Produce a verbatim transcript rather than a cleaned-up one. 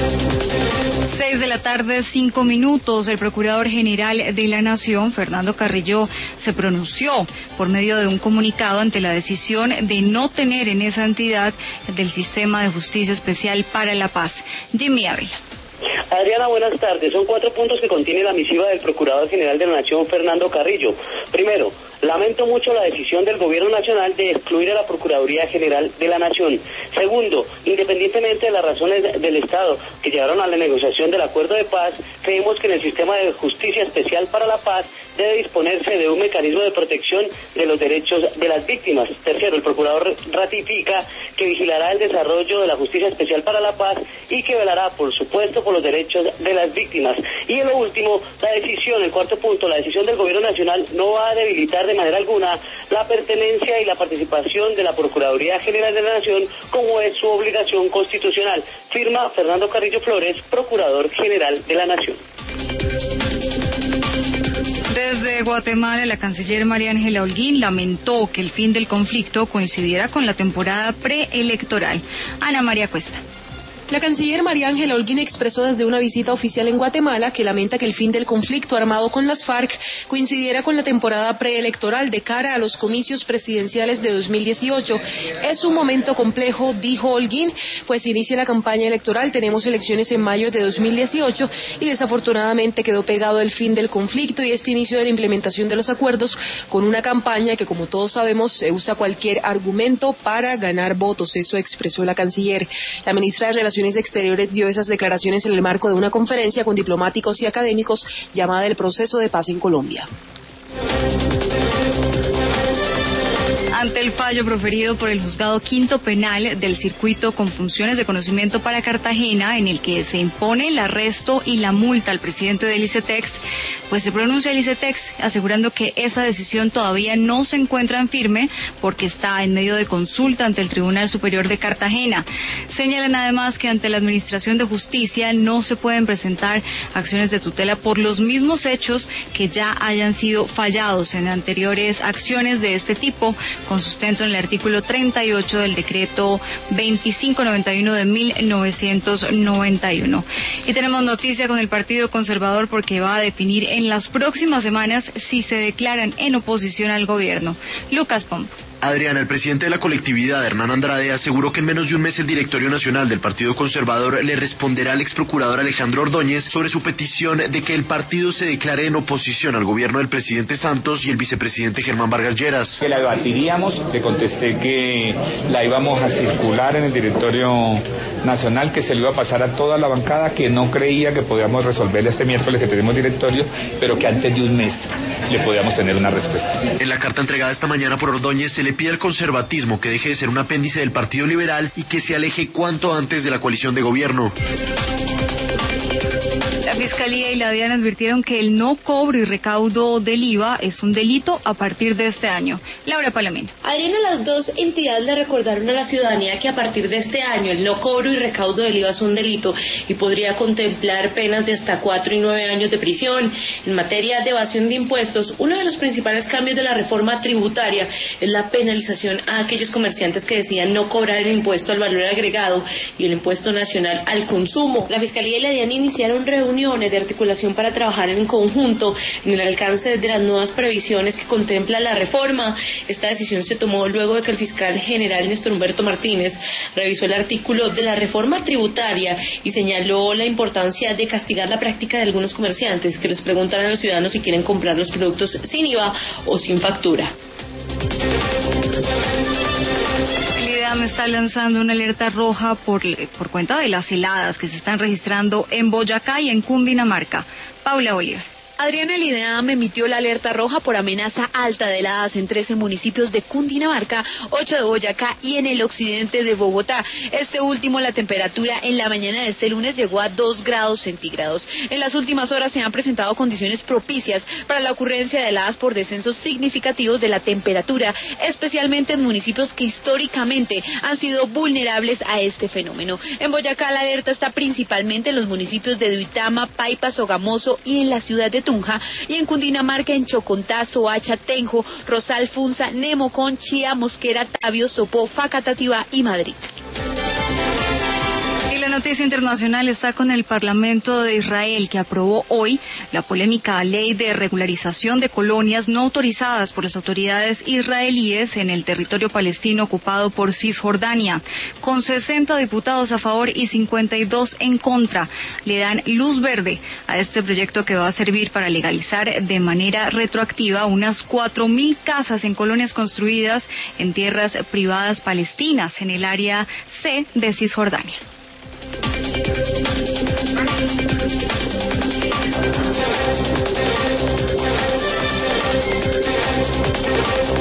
Seis de la tarde, cinco minutos. El Procurador General de la Nación, Fernando Carrillo, se pronunció por medio de un comunicado ante la decisión de no tener en esa entidad del Sistema de Justicia Especial para la Paz. Jimmy Ávila. Adriana, buenas tardes. Son cuatro puntos que contiene la misiva del Procurador General de la Nación, Fernando Carrillo. Primero, lamento mucho la decisión del Gobierno Nacional de excluir a la Procuraduría General de la Nación. Segundo, independientemente de las razones del Estado que llevaron a la negociación del acuerdo de paz, creemos que en el Sistema de Justicia Especial para la Paz debe disponerse de un mecanismo de protección de los derechos de las víctimas. Tercero, el Procurador ratifica que vigilará el desarrollo de la Justicia Especial para la Paz y que velará, por supuesto, por los derechos de las víctimas. Y en lo último, la decisión, el cuarto punto, la decisión del Gobierno Nacional no va a debilitar de manera alguna la pertenencia y la participación de la Procuraduría General de la Nación, como es su obligación constitucional. Firma Fernando Carrillo Flores, Procurador General de la Nación. Desde Guatemala, la canciller María Ángela Holguín lamentó que el fin del conflicto coincidiera con la temporada preelectoral. Ana María Cuesta. La canciller María Ángela Holguín expresó desde una visita oficial en Guatemala que lamenta que el fin del conflicto armado con las FARC coincidiera con la temporada preelectoral de cara a los comicios presidenciales de dos mil dieciocho. Es un momento complejo, dijo Holguín, pues inicia la campaña electoral, tenemos elecciones en mayo de dos mil dieciocho y desafortunadamente quedó pegado el fin del conflicto y este inicio de la implementación de los acuerdos con una campaña que, como todos sabemos, se usa cualquier argumento para ganar votos. Eso expresó la canciller. La ministra de Relaciones Exteriores dio esas declaraciones en el marco de una conferencia con diplomáticos y académicos llamada El Proceso de Paz en Colombia. Ante el fallo proferido por el Juzgado Quinto Penal del Circuito con funciones de conocimiento para Cartagena, en el que se impone el arresto y la multa al presidente del ICETEX, pues se pronuncia el ICETEX asegurando que esa decisión todavía no se encuentra en firme porque está en medio de consulta ante el Tribunal Superior de Cartagena. Señalan además que ante la Administración de Justicia no se pueden presentar acciones de tutela por los mismos hechos que ya hayan sido fallados en anteriores acciones de este tipo, con sustento en el artículo treinta y ocho del decreto veinticinco noventa y uno de mil novecientos noventa y uno. Y tenemos noticia con el Partido Conservador porque va a definir en las próximas semanas si se declaran en oposición al gobierno. Lucas Pomp. Adriana, el presidente de la colectividad, Hernán Andrade, aseguró que en menos de un mes el directorio nacional del Partido Conservador le responderá al exprocurador Alejandro Ordóñez sobre su petición de que el partido se declare en oposición al gobierno del presidente Santos y el vicepresidente Germán Vargas Lleras. Que la debatiríamos, le contesté que la íbamos a circular en el directorio nacional, que se le iba a pasar a toda la bancada, que no creía que podíamos resolver este miércoles que tenemos directorio, pero que antes de un mes le podíamos tener una respuesta. En la carta entregada esta mañana por Ordóñez se le pide al conservatismo que deje de ser un apéndice del Partido Liberal y que se aleje cuanto antes de la coalición de gobierno. La Fiscalía y la DIAN advirtieron que el no cobro y recaudo del I V A es un delito a partir de este año. Laura Palomino. Adriana, las dos entidades le recordaron a la ciudadanía que a partir de este año el no cobro y recaudo del I V A es un delito y podría contemplar penas de hasta cuatro y nueve años de prisión. En materia de evasión de impuestos, uno de los principales cambios de la reforma tributaria es la penalización a aquellos comerciantes que decían no cobrar el impuesto al valor agregado y el impuesto nacional al consumo. La Fiscalía y la DIAN iniciaron reuniones de articulación para trabajar en conjunto en el alcance de las nuevas previsiones que contempla la reforma. Esta decisión se tomó luego de que el fiscal general Néstor Humberto Martínez revisó el artículo de la reforma tributaria y señaló la importancia de castigar la práctica de algunos comerciantes que les preguntan a los ciudadanos si quieren comprar los productos sin I V A o sin factura. El IDEAM está lanzando una alerta roja por, por cuenta de las heladas que se están registrando en Boyacá y en Cundinamarca. Paula Bolívar. Adriana, el IDEAM emitió la alerta roja por amenaza alta de heladas en trece municipios de Cundinamarca, ocho de Boyacá y en el occidente de Bogotá. Este último, la temperatura en la mañana de este lunes llegó a dos grados centígrados. En las últimas horas se han presentado condiciones propicias para la ocurrencia de heladas por descensos significativos de la temperatura, especialmente en municipios que históricamente han sido vulnerables a este fenómeno. En Boyacá la alerta está principalmente en los municipios de Duitama, Paipa, Sogamoso y en la ciudad de Tunja, y en Cundinamarca en Chocontá, Soacha, Tenjo, Rosal, Funza, Nemocón, Chía, Mosquera, Tabio, Sopó, Facatativá y Madrid. Y la noticia internacional está con el Parlamento de Israel, que aprobó hoy la polémica ley de regularización de colonias no autorizadas por las autoridades israelíes en el territorio palestino ocupado por Cisjordania. Con sesenta diputados a favor y cincuenta y dos en contra, le dan luz verde a este proyecto que va a servir para legalizar de manera retroactiva unas cuatro mil casas en colonias construidas en tierras privadas palestinas en el área C de Cisjordania.